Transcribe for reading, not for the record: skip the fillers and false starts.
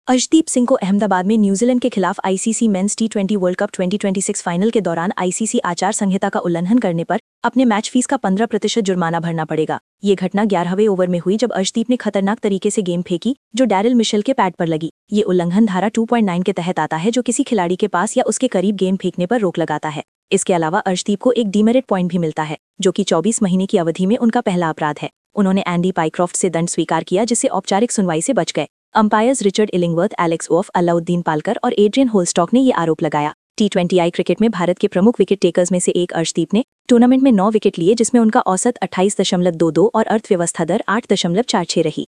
अर्शदीप सिंह को अहमदाबाद में न्यूजीलैंड के खिलाफ आईसीसी मेंस टी20 वर्ल्ड कप 2026 फाइनल के दौरान आईसीसी आचार संहिता का उल्लंघन करने पर अपने मैच फीस का 15% जुर्माना भरना पड़ेगा। ये घटना 11वें ओवर में हुई जब अर्शदीप ने खतरनाक तरीके से गेंद फेंकी जो डैरिल मिशेल के पैड पर लगी। ये उल्लंघन धारा 2.9 के तहत आता है जो किसी खिलाड़ी के पास या उसके करीब गेंद फेंकने पर रोक लगाता है। इसके अलावा अर्शदीप को एक डीमेरिट पॉइंट भी मिलता है जो कि 24 महीने की अवधि में उनका पहला अपराध है। उन्होंने एंडी पाइक्रॉफ्ट से दंड स्वीकार किया जिससे औपचारिक सुनवाई से बच गए। Umpires Richard Illingworth, Alex Wharf, Allahudien Paleker और एड्रियन होल्स्टॉक ने ये आरोप लगाया। टी20 क्रिकेट में भारत के प्रमुख विकेट टेकर्स में से एक अर्शदीप ने टूर्नामेंट में 9 विकेट लिए जिसमें उनका औसत 28.22 और अर्थव्यवस्था दर 8.46 रही।